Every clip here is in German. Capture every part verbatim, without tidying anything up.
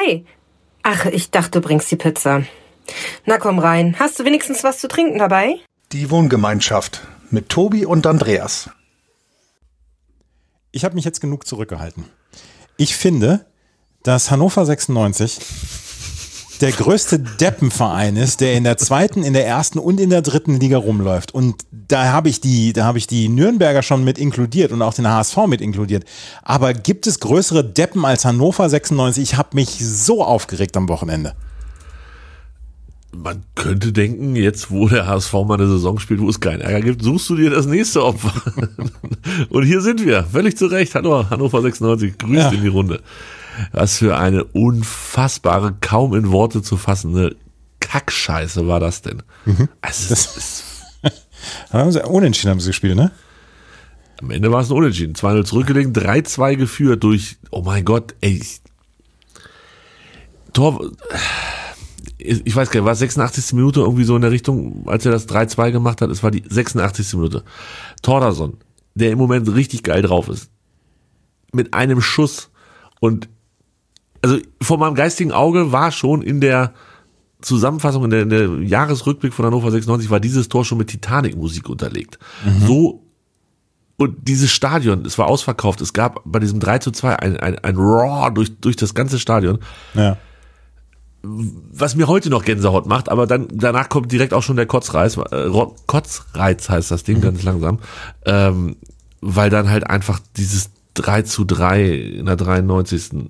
Hi. Ach, ich dachte, du bringst die Pizza. Na komm rein. Hast du wenigstens was zu trinken dabei? Die Wohngemeinschaft mit Tobi und Andreas. Ich habe mich jetzt genug zurückgehalten. Ich finde, dass Hannover sechsundneunzig der größte Deppenverein ist, der in der zweiten, in der ersten und in der dritten Liga rumläuft. Und da habe ich die, da habe ich die Nürnberger schon mit inkludiert und auch den H S V mit inkludiert. Aber gibt es größere Deppen als Hannover sechsundneunzig? Ich habe mich so aufgeregt am Wochenende. Man könnte denken, jetzt wo der H S V mal eine Saison spielt, wo es keinen Ärger gibt, suchst du dir das nächste Opfer. Und hier sind wir, völlig zu Recht. Hallo, Hannover sechsundneunzig, grüßt ja. in die Runde. Was für eine unfassbare, kaum in Worte zu fassende Kackscheiße war das denn? Mhm. Also das ist haben sie unentschieden haben sie gespielt, ne? Am Ende war es ein Unentschieden. zwei null zurückgelegen, drei zwei geführt durch, oh mein Gott, ey. Tor, ich weiß gar nicht, war es sechsundachtzigste Minute irgendwie so in der Richtung, als er das drei zwei gemacht hat? Es war die sechsundachtzigste Minute. Thordarson, der im Moment richtig geil drauf ist. Mit einem Schuss und also vor meinem geistigen Auge war schon in der Zusammenfassung, in der, in der Jahresrückblick von Hannover sechsundneunzig, war dieses Tor schon mit Titanic-Musik unterlegt. Mhm. So, und dieses Stadion, es war ausverkauft, es gab bei diesem drei zu zwei ein, ein, ein Roar durch, durch das ganze Stadion. Ja. Was mir heute noch Gänsehaut macht, aber dann danach kommt direkt auch schon der Kotzreiz, äh, Kotzreiz heißt das Ding, mhm. ganz langsam, ähm, weil dann halt einfach dieses drei zu drei in der dreiundneunzigsten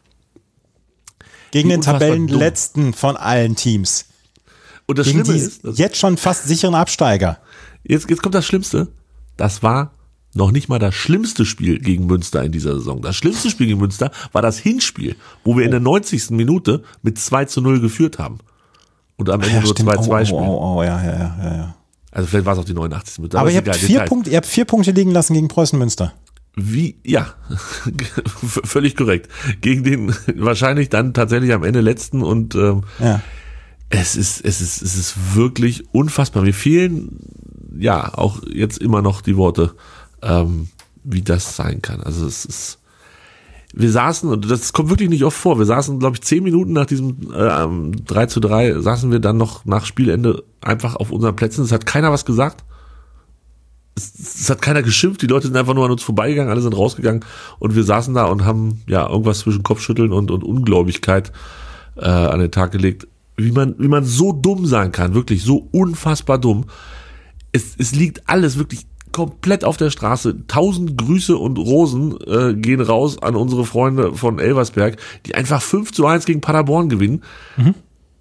Gegen den Tabellenletzten von allen Teams. Und das Gegen Schlimme die ist, das jetzt schon fast sicheren Absteiger. Jetzt, jetzt kommt das Schlimmste. Das war noch nicht mal das schlimmste Spiel gegen Münster in dieser Saison. Das schlimmste Spiel gegen Münster war das Hinspiel, wo wir in der neunzigsten Minute mit zwei zu null geführt haben. Und am Ende ja, nur zwei zwei oh, spielen. Oh, oh, oh, ja, ja, ja, ja. Also vielleicht war es auch die neunundachtzigste Minute. Aber, aber ihr, habt egal, vier Punkte, ihr habt vier Punkte liegen lassen gegen Preußen Münster. Wie, ja, völlig korrekt. Gegen den wahrscheinlich dann tatsächlich am Ende letzten und ähm, ja. es ist, es ist, es ist wirklich unfassbar. Mir fehlen ja auch jetzt immer noch die Worte, ähm, wie das sein kann. Also es ist, wir saßen, und das kommt wirklich nicht oft vor, wir saßen, glaube ich, zehn Minuten nach diesem äh, drei zu drei, saßen wir dann noch nach Spielende einfach auf unseren Plätzen. Es hat keiner was gesagt. Es hat keiner geschimpft, die Leute sind einfach nur an uns vorbeigegangen, alle sind rausgegangen und wir saßen da und haben ja irgendwas zwischen Kopfschütteln und, und Ungläubigkeit äh, an den Tag gelegt, wie man, wie man so dumm sein kann, wirklich so unfassbar dumm. Es, es liegt alles wirklich komplett auf der Straße. Tausend Grüße und Rosen äh, gehen raus an unsere Freunde von Elversberg, die einfach fünf zu eins gegen Paderborn gewinnen. Mhm.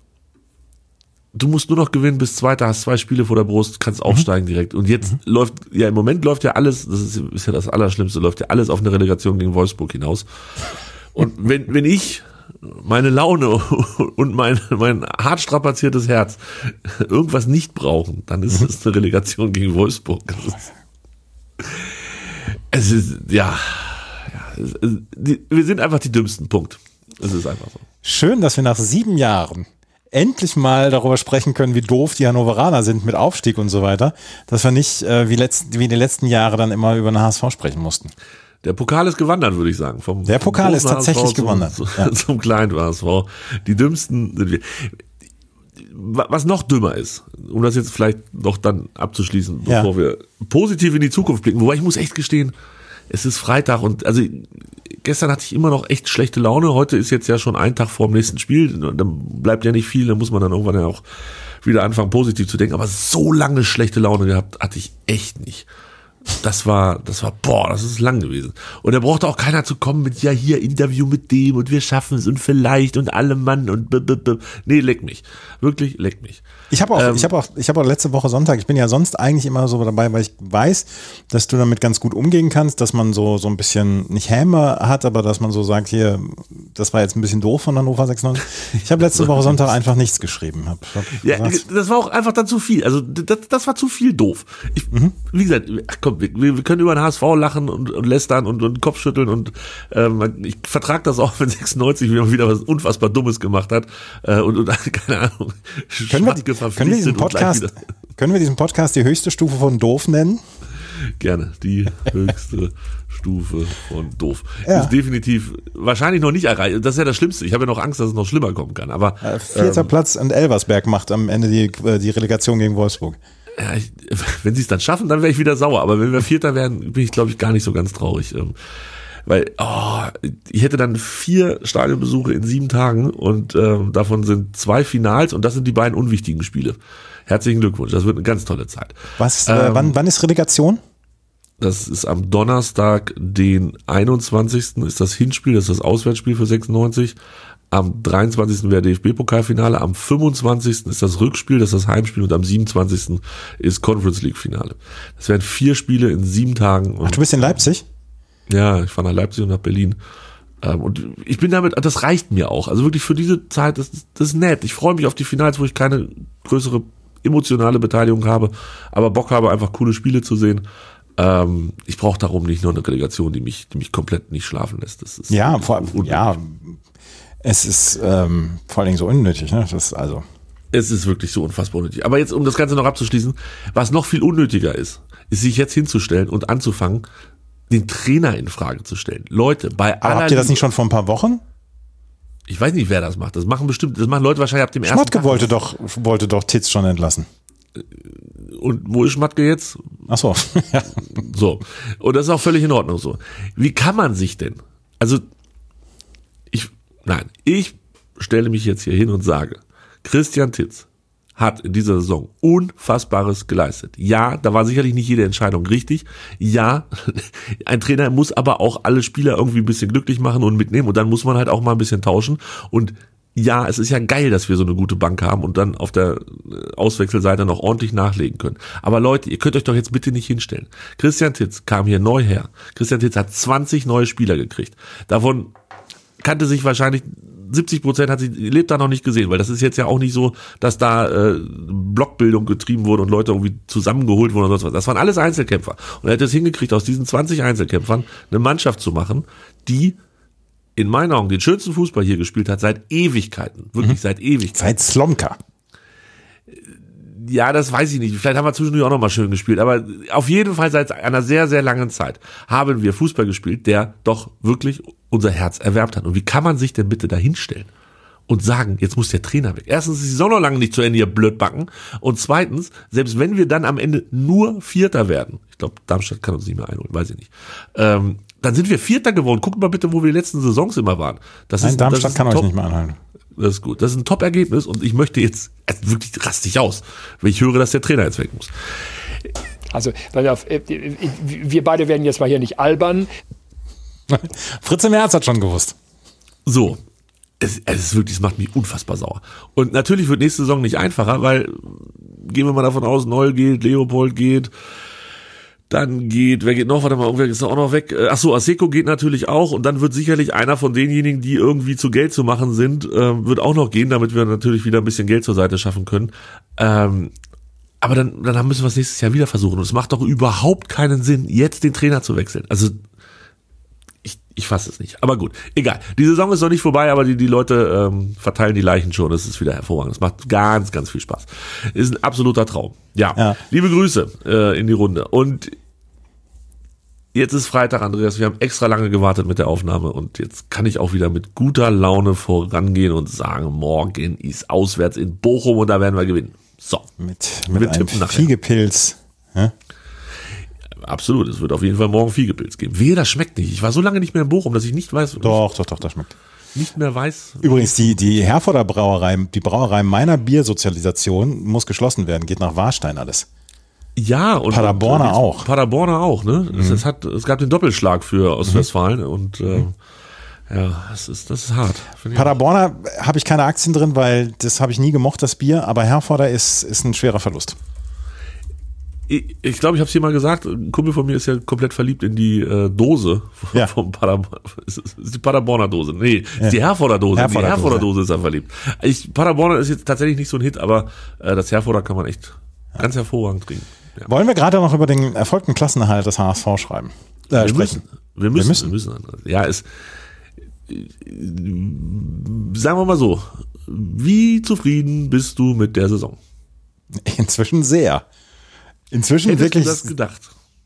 Du musst nur noch gewinnen bis Zweiter, hast zwei Spiele vor der Brust, kannst aufsteigen mhm. direkt. Und jetzt mhm. läuft, ja im Moment läuft ja alles, das ist, ist ja das Allerschlimmste, läuft ja alles auf eine Relegation gegen Wolfsburg hinaus. Und wenn, wenn ich meine Laune und mein, mein hart strapaziertes Herz irgendwas nicht brauchen, dann ist es eine Relegation gegen Wolfsburg. Es ist, es ist ja, ja es, es, die, wir sind einfach die Dümmsten, Punkt. Es ist einfach so. Schön, dass wir nach sieben Jahren endlich mal darüber sprechen können, wie doof die Hannoveraner sind mit Aufstieg und so weiter, dass wir nicht äh, wie, letzt, wie die letzten Jahre dann immer über den H S V sprechen mussten. Der Pokal ist gewandert, würde ich sagen. Vom, Der Pokal ist tatsächlich H S V gewandert. Zum, ja. zum kleinen H S V. Die dümmsten sind wir. Was noch dümmer ist, um das jetzt vielleicht noch dann abzuschließen, bevor ja. wir positiv in die Zukunft blicken, wobei ich muss echt gestehen, es ist Freitag und also gestern hatte ich immer noch echt schlechte Laune. Heute ist jetzt ja schon ein Tag vor dem nächsten Spiel. Dann bleibt ja nicht viel. Dann muss man dann irgendwann ja auch wieder anfangen, positiv zu denken. Aber so lange schlechte Laune gehabt hatte ich echt nicht. Das war, das war, boah, das ist lang gewesen. Und da brauchte auch keiner zu kommen mit, ja, hier, Interview mit dem und wir schaffen es und vielleicht und alle Mann und b, b, b. Nee, leck mich. Wirklich, leck mich. Ich habe auch, ähm, ich habe auch, ich habe auch letzte Woche Sonntag, ich bin ja sonst eigentlich immer so dabei, weil ich weiß, dass du damit ganz gut umgehen kannst, dass man so, so ein bisschen nicht Häme hat, aber dass man so sagt, hier, das war jetzt ein bisschen doof von Hannover sechsundneunzig. Ich habe letzte Woche Sonntag einfach nichts geschrieben. Hab, hab ja, das war auch einfach dann zu viel. Also, das, das war zu viel doof. Ich, mhm. Wie gesagt, ach komm, wir, wir können über den H S V lachen und, und lästern und, und Kopf schütteln und ähm, ich vertrage das auch, wenn sechsundneunzig wieder was unfassbar Dummes gemacht hat äh, und, und keine Ahnung. Können wir, die, können, wir diesen Podcast, können wir diesen Podcast die höchste Stufe von doof nennen? Gerne. Die höchste Stufe von doof. Ja. Ist definitiv wahrscheinlich noch nicht erreicht. Das ist ja das Schlimmste. Ich habe ja noch Angst, dass es noch schlimmer kommen kann. Aber Äh, Vierter ähm, Platz und Elversberg macht am Ende die, äh, die Relegation gegen Wolfsburg. ja, ich, wenn sie es dann schaffen, dann wäre ich wieder sauer. Aber wenn wir Vierter werden, bin ich, glaube ich, gar nicht so ganz traurig. Ähm, Weil, oh, ich hätte dann vier Stadionbesuche in sieben Tagen und ähm, davon sind zwei Finals und das sind die beiden unwichtigen Spiele. Herzlichen Glückwunsch, das wird eine ganz tolle Zeit. Was, äh, Ähm, wann, wann ist Relegation? Das ist am Donnerstag, den einundzwanzigsten ist das Hinspiel, das ist das Auswärtsspiel für sechsundneunzig. Am dreiundzwanzigsten wäre D F B-Pokalfinale, am fünfundzwanzigsten ist das Rückspiel, das ist das Heimspiel und am siebenundzwanzigsten ist Conference League Finale. Das wären vier Spiele in sieben Tagen. Und Ach, du bist in Leipzig? ja, ich fahre nach Leipzig und nach Berlin. Ähm, und ich bin damit, das reicht mir auch. Also wirklich für diese Zeit, das, das ist nett. Ich freue mich auf die Finals, wo ich keine größere emotionale Beteiligung habe, aber Bock habe, einfach coole Spiele zu sehen. Ähm, ich brauche darum nicht nur eine Relegation, die mich, die mich komplett nicht schlafen lässt. Das ist Ja, vor, unnötig. ja, es ist ähm, vor allen Dingen so unnötig. Ne? Das ist also. Es ist wirklich so unfassbar unnötig. Aber jetzt, um das Ganze noch abzuschließen, was noch viel unnötiger ist, ist sich jetzt hinzustellen und anzufangen, den Trainer in Frage zu stellen. Leute, bei Aber aller habt ihr das Liebe- nicht schon vor ein paar Wochen? Ich weiß nicht, wer das macht. Das machen bestimmt, das machen Leute wahrscheinlich ab dem ersten Schmatke Tag. wollte doch, wollte doch Titz schon entlassen. Und wo ist Schmatke jetzt? Ach so. Ja. So. Und das ist auch völlig in Ordnung so. Wie kann man sich denn, also, ich, nein, ich stelle mich jetzt hier hin und sage, Christian Titz hat in dieser Saison Unfassbares geleistet. Ja, da war sicherlich nicht jede Entscheidung richtig. Ja, ein Trainer muss aber auch alle Spieler irgendwie ein bisschen glücklich machen und mitnehmen und dann muss man halt auch mal ein bisschen tauschen. Und ja, es ist ja geil, dass wir so eine gute Bank haben und dann auf der Auswechselseite noch ordentlich nachlegen können. Aber Leute, ihr könnt euch doch jetzt bitte nicht hinstellen. Christian Titz kam hier neu her. Christian Titz hat zwanzig neue Spieler gekriegt. Davon kannte sich wahrscheinlich siebzig Prozent hat sie lebt da noch nicht gesehen, weil das ist jetzt ja auch nicht so, dass da äh, Blockbildung getrieben wurde und Leute irgendwie zusammengeholt wurden oder sonst was. Das waren alles Einzelkämpfer. Und er hat es hingekriegt, aus diesen zwanzig Einzelkämpfern eine Mannschaft zu machen, die in meinen Augen den schönsten Fußball hier gespielt hat seit Ewigkeiten. Wirklich mhm. seit Ewigkeiten. Seit Slomka. Ja, das weiß ich nicht. Vielleicht haben wir zwischendurch auch noch mal schön gespielt. Aber auf jeden Fall seit einer sehr, sehr langen Zeit haben wir Fußball gespielt, der doch wirklich unser Herz erwärmt hat. Und wie kann man sich denn bitte da hinstellen und sagen, jetzt muss der Trainer weg? Erstens ist die Saison noch lange nicht zu Ende, ihr Blödbacken. Und zweitens, selbst wenn wir dann am Ende nur Vierter werden, ich glaube, Darmstadt kann uns nicht mehr einholen, weiß ich nicht, ähm, dann sind wir Vierter geworden. Guckt mal bitte, wo wir die letzten Saisons immer waren. Das Nein, ist, Darmstadt das ist kann euch Top- nicht mehr anhalten. Das ist gut. Das ist ein Top-Ergebnis und ich möchte jetzt, also wirklich rastig aus, wenn ich höre, dass der Trainer jetzt weg muss. Also, pass auf, wir beide werden jetzt mal hier nicht albern. Fritz Merz hat schon gewusst. So. Es, es ist wirklich, es macht mich unfassbar sauer. Und natürlich wird nächste Saison nicht einfacher, weil, gehen wir mal davon aus, Neul geht, Leopold geht, dann geht, wer geht noch? Warte mal, irgendwer ist auch noch weg. Ach so, Aseko geht natürlich auch und dann wird sicherlich einer von denjenigen, die irgendwie zu Geld zu machen sind, äh, wird auch noch gehen, damit wir natürlich wieder ein bisschen Geld zur Seite schaffen können. Ähm, aber dann, dann müssen wir es nächstes Jahr wieder versuchen und es macht doch überhaupt keinen Sinn, jetzt den Trainer zu wechseln. Also ich, ich fasse es nicht. Aber gut, egal. Die Saison ist noch nicht vorbei, aber die, die Leute ähm, verteilen die Leichen schon. Das ist wieder hervorragend. Es macht ganz, ganz viel Spaß. Ist ein absoluter Traum. Ja, Ja. Liebe Grüße äh, in die Runde. Und jetzt ist Freitag, Andreas. Wir haben extra lange gewartet mit der Aufnahme und jetzt kann ich auch wieder mit guter Laune vorangehen und sagen, morgen ist auswärts in Bochum und da werden wir gewinnen. So. Mit, mit Wir einem tippen nachher. Fiegepilz. Ja? Absolut. Es wird auf jeden Fall morgen Fiegepilz geben. Wehe, das schmeckt nicht. Ich war so lange nicht mehr in Bochum, dass ich nicht weiß, Doch, doch, doch, das schmeckt. nicht mehr weiß. Übrigens, die, die Herforder Brauerei, die Brauerei meiner Biersozialisation muss geschlossen werden, geht nach Warstein alles. Ja, und Paderborner und, äh, auch. Paderborner auch, ne? Es, es hat, es gab den Doppelschlag für Ostwestfalen und äh, ja, es ist, das ist hart. Finde ich. Paderborner habe ich keine Aktien drin, weil das habe ich nie gemocht, das Bier, aber Herforder ist, ist ein schwerer Verlust. Ich, ich glaube, ich habe es hier mal gesagt, ein Kumpel von mir ist ja komplett verliebt in die äh, Dose Ja. vom Paderborn. Es ist, es ist die Paderborner Dose. Nee, es Ja. ist die Herforder Dose. Herforder die Herforder Dose. Dose ist er verliebt. Ich, Paderborner ist jetzt tatsächlich nicht so ein Hit, aber äh, das Herforder kann man echt ganz hervorragend trinken. Ja. Wollen wir gerade noch über den erfolgten Klassenerhalt des H S V schreiben? Äh, Wir sprechen. müssen, wir müssen, müssen. wir müssen. Ja, es, sagen wir mal so, wie zufrieden bist du mit der Saison? Inzwischen sehr. Inzwischen Hättest wirklich. du das gedacht?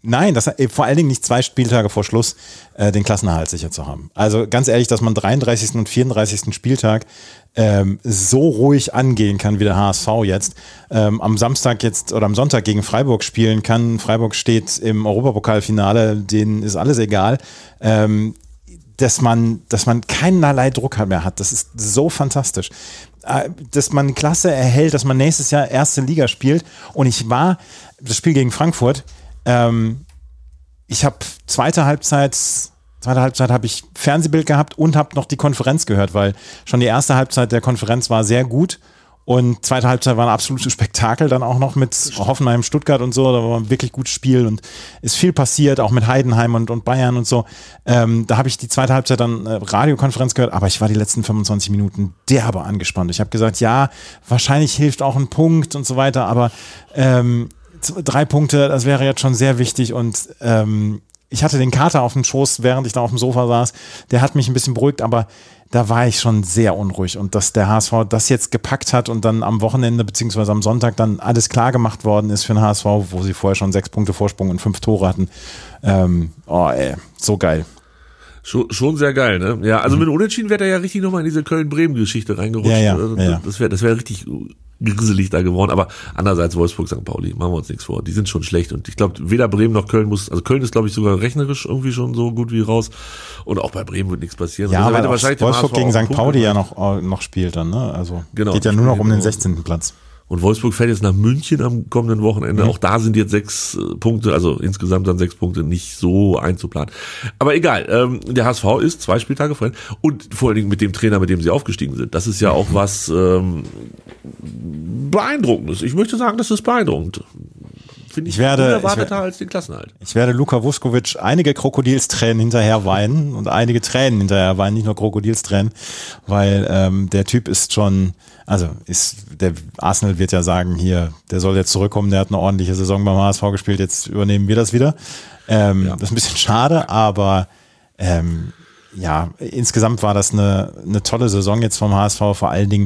Nein, das, vor allen Dingen nicht zwei Spieltage vor Schluss äh, den Klassenerhalt sicher zu haben. Also ganz ehrlich, dass man dreiunddreißigsten und vierunddreißigsten Spieltag ähm, so ruhig angehen kann wie der H S V jetzt, ähm, am Samstag jetzt oder am Sonntag gegen Freiburg spielen kann. Freiburg steht im Europapokalfinale, denen ist alles egal. Ähm, dass man, dass man keinerlei Druck mehr hat. Das ist so fantastisch. Dass man Klasse erhält, dass man nächstes Jahr erste Liga spielt. Und ich war, das Spiel gegen Frankfurt, ähm, ich habe zweite Halbzeit, zweite Halbzeit habe ich Fernsehbild gehabt und habe noch die Konferenz gehört, weil schon die erste Halbzeit der Konferenz war sehr gut. Und zweite Halbzeit war ein absolutes Spektakel dann auch noch mit Hoffenheim, Stuttgart und so. Da war ein wirklich gutes Spiel und ist viel passiert, auch mit Heidenheim und, und Bayern und so. Ähm, da habe ich die zweite Halbzeit dann äh, Radiokonferenz gehört, aber ich war die letzten fünfundzwanzig Minuten derbe angespannt. Ich habe gesagt, ja, wahrscheinlich hilft auch ein Punkt und so weiter, aber ähm, drei Punkte, das wäre jetzt schon sehr wichtig und ähm, ich hatte den Kater auf dem Schoß, während ich da auf dem Sofa saß. Der hat mich ein bisschen beruhigt, aber da war ich schon sehr unruhig und dass der H S V das jetzt gepackt hat und dann am Wochenende beziehungsweise am Sonntag dann alles klar gemacht worden ist für den H S V, wo sie vorher schon sechs Punkte Vorsprung und fünf Tore hatten. Ähm, oh ey, so geil. Schon, schon sehr geil, ne? Ja, also mhm. mit Unentschieden wäre er ja richtig nochmal in diese Köln-Bremen-Geschichte reingerutscht. Ja, ja, also, ja. Das wäre das wäre richtig grisselig da geworden. Aber andererseits Wolfsburg, Sankt Pauli, machen wir uns nichts vor. Die sind schon schlecht. Und ich glaube, weder Bremen noch Köln muss, also Köln ist, glaube ich, sogar rechnerisch irgendwie schon so gut wie raus. Und auch bei Bremen wird nichts passieren. Ja, also, weil wahrscheinlich Wolfsburg gegen Sankt Pauli ja noch, noch spielt dann, ne? Also genau, geht ja nur noch um den sechzehnten Platz. Und Wolfsburg fährt jetzt nach München am kommenden Wochenende. Mhm. Auch da sind jetzt sechs Punkte, also insgesamt dann sechs Punkte, nicht so einzuplanen. Aber egal, ähm, der H S V ist zwei Spieltage vor und vor allen Dingen mit dem Trainer, mit dem sie aufgestiegen sind. Das ist ja auch was ähm, Beeindruckendes. Ich möchte sagen, das ist beeindruckend. Finde ich, ich werde, unerwarteter ich werde, als den Klassenerhalt. Ich werde Luka Vuskovic einige Krokodilstränen hinterher weinen und einige Tränen hinterher weinen, nicht nur Krokodilstränen, weil ähm, der Typ ist schon, also ist der Arsenal wird ja sagen, hier, der soll jetzt zurückkommen, der hat eine ordentliche Saison beim H S V gespielt, jetzt übernehmen wir das wieder. Ähm, ja. Das ist ein bisschen schade, aber ähm, ja, insgesamt war das eine, eine tolle Saison jetzt vom H S V, vor allen Dingen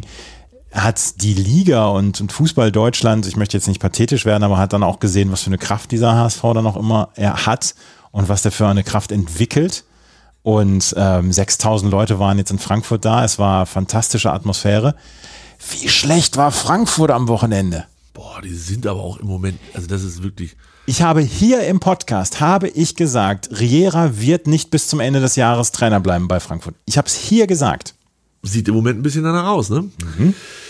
hat die Liga und, und Fußball Deutschland, ich möchte jetzt nicht pathetisch werden, aber hat dann auch gesehen, was für eine Kraft dieser H S V dann auch immer er hat und was der für eine Kraft entwickelt. Und ähm, sechstausend Leute waren jetzt in Frankfurt da. Es war fantastische Atmosphäre. Wie schlecht war Frankfurt am Wochenende? Boah, die sind aber auch im Moment, also das ist wirklich... Ich habe hier im Podcast, habe ich gesagt, Riera wird nicht bis zum Ende des Jahres Trainer bleiben bei Frankfurt. Ich habe es hier gesagt. Sieht im Moment ein bisschen danach aus, ne? Mhm.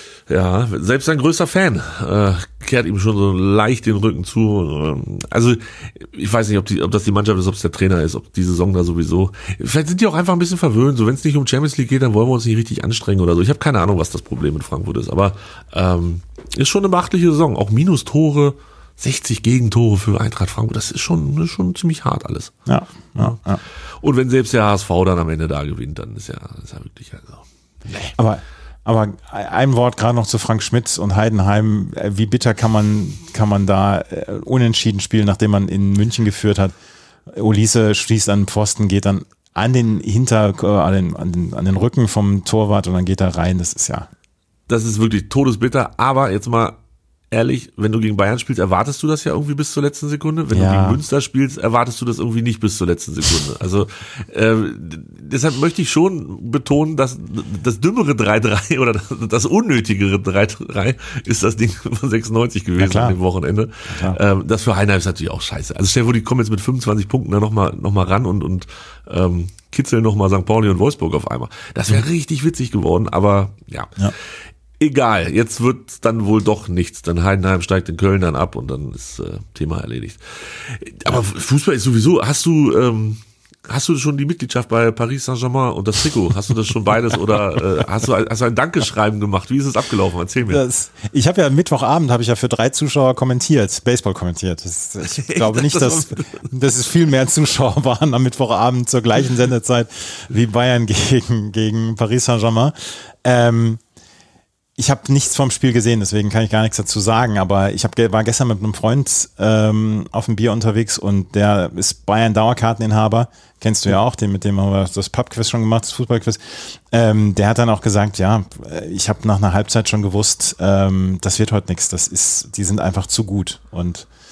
Ja, selbst sein größter Fan äh, kehrt ihm schon so leicht den Rücken zu. Also ich weiß nicht, ob, die, ob das die Mannschaft ist, ob es der Trainer ist, ob die Saison da sowieso. Vielleicht sind die auch einfach ein bisschen verwöhnt. So, wenn es nicht um Champions League geht, dann wollen wir uns nicht richtig anstrengen oder so. Ich habe keine Ahnung, was das Problem mit Frankfurt ist, aber ähm, ist schon eine beachtliche Saison. Auch Minustore, sechzig Gegentore für Eintracht Frankfurt. Das ist schon, das ist schon ziemlich hart alles. Ja, ja, ja. Und wenn selbst der H S V dann am Ende da gewinnt, dann ist ja, ist ja wirklich also. Nee. Aber Aber ein Wort gerade noch zu Frank Schmidt und Heidenheim. Wie bitter kann man, kann man da unentschieden spielen, nachdem man in München geführt hat? Olise schließt an den Pfosten, geht dann an den Hinter, an den, an den, an den Rücken vom Torwart und dann geht er rein. Das ist ja. Das ist wirklich todesbitter. Aber jetzt mal ehrlich, wenn du gegen Bayern spielst, erwartest du das ja irgendwie bis zur letzten Sekunde. Wenn ja. du gegen Münster spielst, erwartest du das irgendwie nicht bis zur letzten Sekunde. Also äh, deshalb möchte ich schon betonen, dass das dümmere drei drei oder das, das unnötigere drei drei ist das Ding von sechsundneunzig gewesen an dem Wochenende. Ähm, das für Heidenheim ist natürlich auch scheiße. Also stell dir vor, die kommen jetzt mit fünfundzwanzig Punkten da nochmal noch mal ran und, und ähm, kitzeln nochmal Sankt Pauli und Wolfsburg auf einmal. Das wäre richtig witzig geworden, aber ja. ja. Egal, jetzt wird dann wohl doch nichts. Dann Heidenheim steigt in Köln dann ab und dann ist äh, Thema erledigt. Aber Fußball ist sowieso, hast du ähm, hast du schon die Mitgliedschaft bei Paris Saint-Germain und das Trikot? Hast du das schon beides oder äh, hast du hast du ein Dankeschreiben gemacht? Wie ist es abgelaufen? Erzähl mir. Das, ich habe ja Mittwochabend habe ich ja für drei Zuschauer kommentiert, Baseball kommentiert. Das, ich glaube nicht, dass, dass es viel mehr Zuschauer waren am Mittwochabend zur gleichen Sendezeit wie Bayern gegen gegen Paris Saint-Germain. Ähm, Ich habe nichts vom Spiel gesehen, deswegen kann ich gar nichts dazu sagen, aber ich hab, war gestern mit einem Freund ähm, auf dem Bier unterwegs und der ist Bayern-Dauerkarteninhaber, kennst du ja auch, den, mit dem haben wir das Pub-Quiz schon gemacht, das Fußball-Quiz. Ähm, der hat dann auch gesagt, ja, ich habe nach einer Halbzeit schon gewusst, ähm, das wird heute nichts, das ist, die sind einfach zu gut und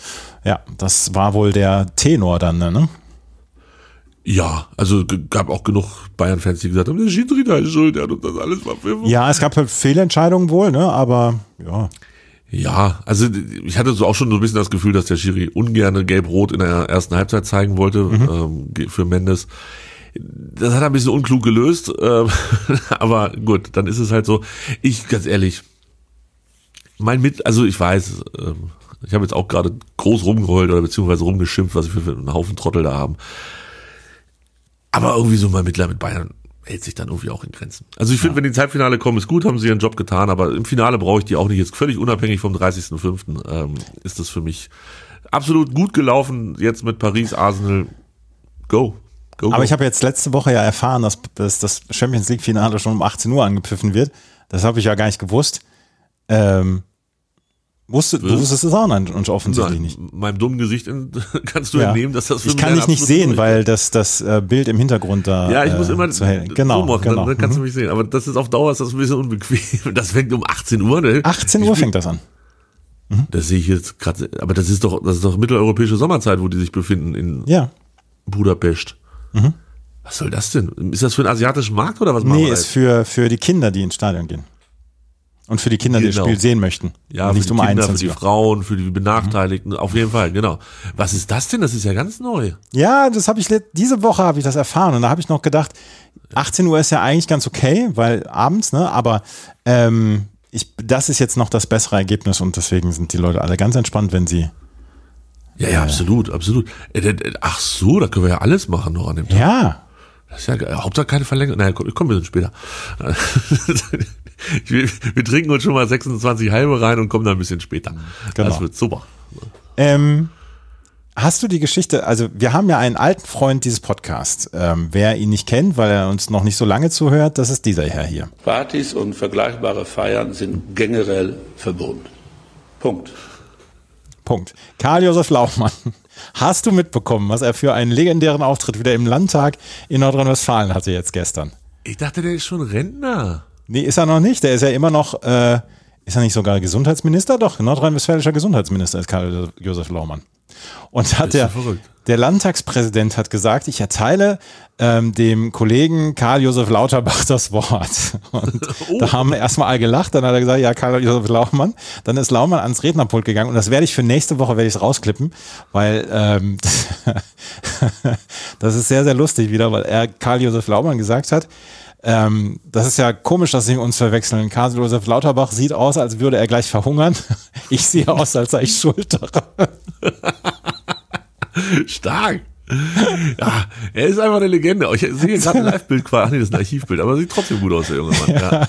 Ja, das war wohl der Tenor dann, ne? Ja, also g- gab auch genug Bayern-Fans, die gesagt haben, der Schiedsrichter ist schuld, der hat uns das alles verpfiffen. Ja, es gab halt Fehlentscheidungen wohl, ne? Aber ja. Ja, also ich hatte so auch schon so ein bisschen das Gefühl, dass der Schiri ungern Gelb-Rot in der ersten Halbzeit zeigen wollte ähm, für Mendes. Das hat er ein bisschen unklug gelöst, ähm, aber gut, dann ist es halt so. Ich, ganz ehrlich, mein Mit, also ich weiß, ähm, ich habe jetzt auch gerade groß rumgeheult oder beziehungsweise rumgeschimpft, was wir für einen Haufen Trottel da haben. Aber irgendwie so mein Mitleid mit Bayern hält sich dann irgendwie auch in Grenzen. Also ich finde, ja. wenn die ins Halbfinale kommen, ist gut, haben sie ihren Job getan, aber im Finale brauche ich die auch nicht. Jetzt völlig unabhängig vom dreißigsten fünften Ähm, ist das für mich absolut gut gelaufen. Jetzt mit Paris, Arsenal, go. go, go. Aber ich habe jetzt letzte Woche ja erfahren, dass, dass das Champions League Finale schon um achtzehn Uhr angepfiffen wird. Das habe ich ja gar nicht gewusst. Ähm, wusste, du wusstest es auch nicht, offensichtlich Nein, nicht. Meinem dummen Gesicht in, kannst du Ja. entnehmen, dass das für Ich mich kann eine dich nicht absolute sehen, Neuigkeit weil das, das äh, Bild im Hintergrund da Ja, ich muss äh, immer zu hell. Genau, so machen, genau. Dann, dann kannst Mhm. du mich sehen. Aber das ist auf Dauer ist das ein bisschen unbequem. Das fängt um achtzehn Uhr, ne? achtzehn Uhr fängt das an. Das sehe ich jetzt gerade. Aber das ist doch, das ist doch mitteleuropäische Sommerzeit, wo die sich befinden in Ja. Budapest. Mhm. Was soll das denn? Ist das für einen asiatischen Markt oder was machen Nee, wir da ist jetzt? für, für die Kinder, die ins Stadion gehen. Und für die Kinder, die das Genau. Spiel sehen möchten. Ja, Und für nicht die um Kinder, für einundzwanzig die Uhr. Frauen, für die Benachteiligten, auf jeden Fall, genau. Was ist das denn? Das ist ja ganz neu. Ja, das habe ich let- diese Woche habe ich das erfahren und da habe ich noch gedacht, achtzehn Uhr ist ja eigentlich ganz okay, weil abends, ne? Aber ähm, ich, das ist jetzt noch das bessere Ergebnis und deswegen sind die Leute alle ganz entspannt, wenn sie. Ja, ja, absolut, absolut. Äh, äh, Ach so, da können wir ja alles machen noch an dem Tag. Ja. Das ist ja geil. Hauptsache keine Verlängerung. Naja, komm, komm ein bisschen später. wir, wir trinken uns schon mal sechsundzwanzig halbe rein und kommen dann ein bisschen später. Genau. Das wird super. Ähm, hast du die Geschichte, also wir haben ja einen alten Freund dieses Podcasts. Ähm, wer ihn nicht kennt, weil er uns noch nicht so lange zuhört, das ist dieser Herr hier. Partys und vergleichbare Feiern sind generell verboten. Punkt. Punkt. Karl-Josef Laumann. Hast du mitbekommen, was er für einen legendären Auftritt wieder im Landtag in Nordrhein-Westfalen hatte jetzt gestern? Ich dachte, der ist schon Rentner. Nee, ist er noch nicht. Der ist ja immer noch, äh, ist er nicht sogar Gesundheitsminister? Doch, nordrhein-westfälischer Gesundheitsminister ist Karl-Josef Laumann. Und hat Das ist ja der, verrückt. der Landtagspräsident hat gesagt, ich erteile ähm, dem Kollegen Karl-Josef Lauterbach das Wort. Und Oh. da haben erstmal alle gelacht, dann hat er gesagt, ja, Karl-Josef Laumann. Dann ist Laumann ans Rednerpult gegangen und das werde ich für nächste Woche, werde ich es rausklippen, weil ähm, das ist sehr, sehr lustig wieder, weil er Karl-Josef Laumann gesagt hat, Ähm, das ist ja komisch, dass sie uns verwechseln. Karl-Josef Lauterbach sieht aus, als würde er gleich verhungern. Ich sehe aus, als sei ich schuld daran. Stark. Ja, er ist einfach eine Legende. Ich sehe gerade ein Live-Bild quasi. Ach nee, das ist ein Archivbild, aber sieht trotzdem gut aus, der junge Mann. Ja.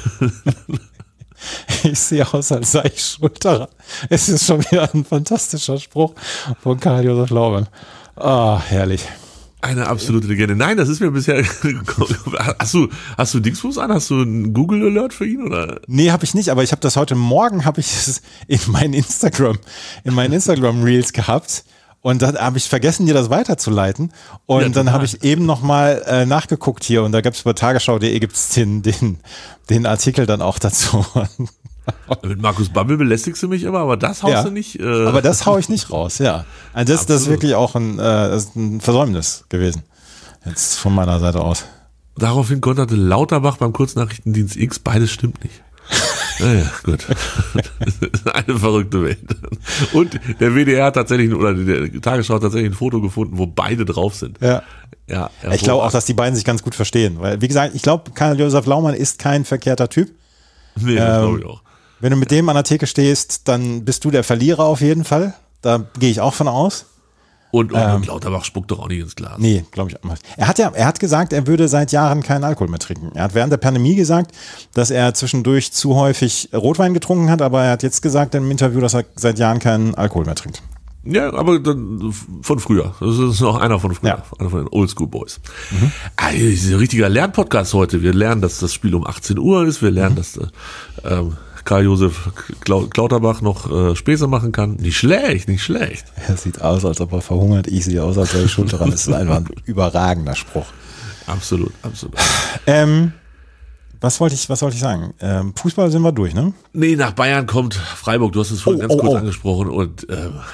Ich sehe aus, als sei ich schuld daran. Es ist schon wieder ein fantastischer Spruch von Karl-Josef Laumann. Ah, herrlich. Eine absolute Legende. Nein, das ist mir bisher. Hast du, hast du Dingsfuß an? Hast du einen Google Alert für ihn oder? Nee, habe ich nicht, aber ich habe das heute Morgen habe ich es in meinen Instagram, in meinen Instagram Reels gehabt. Und dann habe ich vergessen, dir das weiterzuleiten. Und Ja, dann habe total. ich eben nochmal äh, nachgeguckt hier und da gibt's bei tagesschau punkt de gibt's den, den, den Artikel dann auch dazu. Mit Markus Babbel belästigst du mich immer, aber das haust Ja. du nicht. Äh, Aber das hau ich nicht raus, ja. Also das, das ist Absolut. wirklich auch ein, äh, das ist ein Versäumnis gewesen. Jetzt von meiner Seite aus. Daraufhin konterte Lauterbach beim Kurznachrichtendienst X, beides stimmt nicht. Naja, gut. Eine verrückte Welt. Und der W D R hat tatsächlich, oder der Tagesschau hat tatsächlich ein Foto gefunden, wo beide drauf sind. Ja. Ja, Ich glaube auch, dass die beiden sich ganz gut verstehen. Weil, wie gesagt, ich glaube, Karl-Josef Laumann ist kein verkehrter Typ. Nee, das ähm, glaube ich auch. Wenn du mit dem an der Theke stehst, dann bist du der Verlierer auf jeden Fall. Da gehe ich auch von aus. Und, und, ähm, und Lauterbach spuckt doch auch nicht ins Glas. Nee, glaube ich auch nicht. Er hat ja, er hat gesagt, er würde seit Jahren keinen Alkohol mehr trinken. Er hat während der Pandemie gesagt, dass er zwischendurch zu häufig Rotwein getrunken hat, aber er hat jetzt gesagt im Interview, dass er seit Jahren keinen Alkohol mehr trinkt. Ja, aber dann von früher. Das ist noch einer von früher. Ja. Einer von den Oldschool Boys. Mhm. Ah, das ist ein richtiger Lernpodcast heute. Wir lernen, dass das Spiel um achtzehn Uhr ist. Wir lernen, mhm. dass ähm, Karl-Josef Klauterbach noch äh, Späße machen kann. Nicht schlecht, nicht schlecht. Er sieht aus, als ob er verhungert. Ich sehe aus, als wäre ich schuld daran. Das ist einfach ein überragender Spruch. Absolut, absolut. Ähm, was wollte ich, was wollte ich sagen? Ähm, Fußball sind wir durch, ne? Nee, nach Bayern kommt Freiburg. Du hast es vorhin Oh, ganz oh, kurz oh. angesprochen. Und ähm,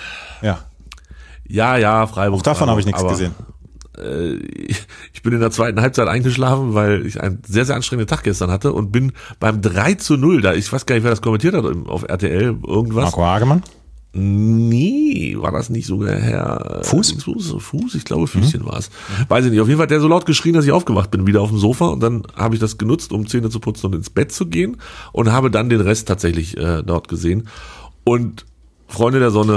Ja. Ja, ja, Freiburg. Auch davon habe ich nichts aber, gesehen. Äh, ich bin in der zweiten Halbzeit eingeschlafen, weil ich einen sehr, sehr anstrengenden Tag gestern hatte und bin beim drei zu null, da ich weiß gar nicht, wer das kommentiert hat auf R T L, irgendwas. Marco Hagemann? Nee, war das nicht sogar Herr Fuß? Fuß, Fuß, ich glaube Füßchen mhm. war es. Weiß ich nicht. Auf jeden Fall hat der so laut geschrien, dass ich aufgewacht bin, wieder auf dem Sofa, und dann habe ich das genutzt, um Zähne zu putzen und ins Bett zu gehen, und habe dann den Rest tatsächlich äh, dort gesehen. Und Freunde der Sonne,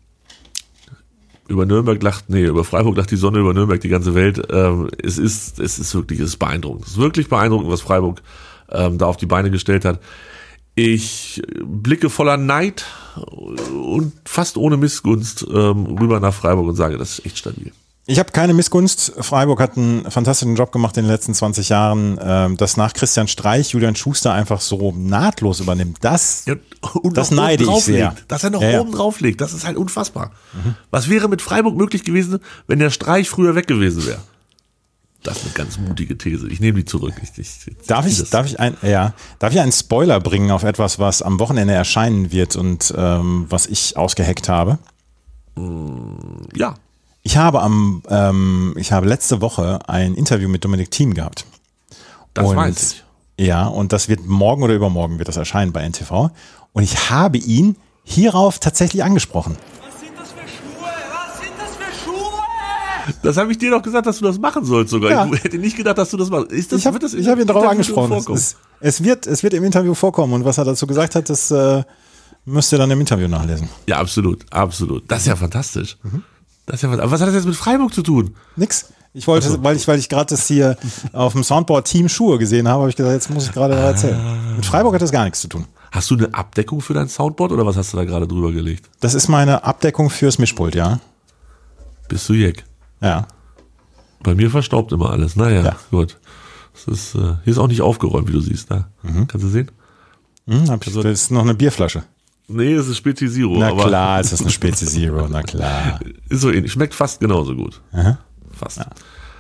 über Nürnberg lacht, nee, über Freiburg lacht die Sonne, über Nürnberg die ganze Welt. Ähm, es ist, es ist wirklich, es ist beeindruckend. Es ist wirklich beeindruckend, was Freiburg ähm, da auf die Beine gestellt hat. Ich blicke voller Neid und fast ohne Missgunst ähm, rüber nach Freiburg und sage, das ist echt stabil. Ich habe keine Missgunst. Freiburg hat einen fantastischen Job gemacht in den letzten zwanzig Jahren. Ähm, dass nach Christian Streich Julian Schuster einfach so nahtlos übernimmt, das, ja, und das neide ich sehr. Dass er noch ja, oben drauflegt, das ist halt unfassbar. Mhm. Was wäre mit Freiburg möglich gewesen, wenn der Streich früher weg gewesen wäre? Das ist eine ganz mutige These. Ich nehme die zurück. Ich, ich, ich darf ich, darf ich ein, ja, darf ich einen Spoiler bringen auf etwas, was am Wochenende erscheinen wird und ähm, was ich ausgeheckt habe? Ja. Ich habe am, ähm, ich habe letzte Woche ein Interview mit Dominik Thiem gehabt. Das und, weiß ich. Ja, und das wird morgen oder übermorgen wird das erscheinen bei N T V. Und ich habe ihn hierauf tatsächlich angesprochen. Was sind das für Schuhe? Was sind das für Schuhe? Das habe ich dir doch gesagt, dass du das machen sollst sogar. Ja. Ich hätte nicht gedacht, dass du das machst. Ist das, ich habe hab ihn darauf angesprochen. Es, es, wird, es wird im Interview vorkommen. Und was er dazu gesagt hat, das äh, müsst ihr dann im Interview nachlesen. Ja, absolut, absolut. Das ist ja fantastisch. Mhm. Das ist ja, aber was hat das jetzt mit Freiburg zu tun? Nix. Ich wollte, so. weil ich, weil ich gerade das hier auf dem Soundboard Team Schuhe gesehen habe, habe ich gesagt, jetzt muss ich gerade ah. erzählen. Mit Freiburg hat das gar nichts zu tun. Hast du eine Abdeckung für dein Soundboard oder was hast du da gerade drüber gelegt? Das ist meine Abdeckung fürs Mischpult, ja. Bist du Jeck? Ja. Bei mir verstaubt immer alles. Naja, ja. gut. Das ist, äh, hier ist auch nicht aufgeräumt, wie du siehst. Da. Mhm. Kannst du sehen? Mhm, hab ich, das ist noch eine Bierflasche. Nee, es ist Spezi Zero. Na aber klar, es ist eine Spezi Zero, na klar. Ist so ähnlich, schmeckt fast genauso gut. Aha. Fast. Ja.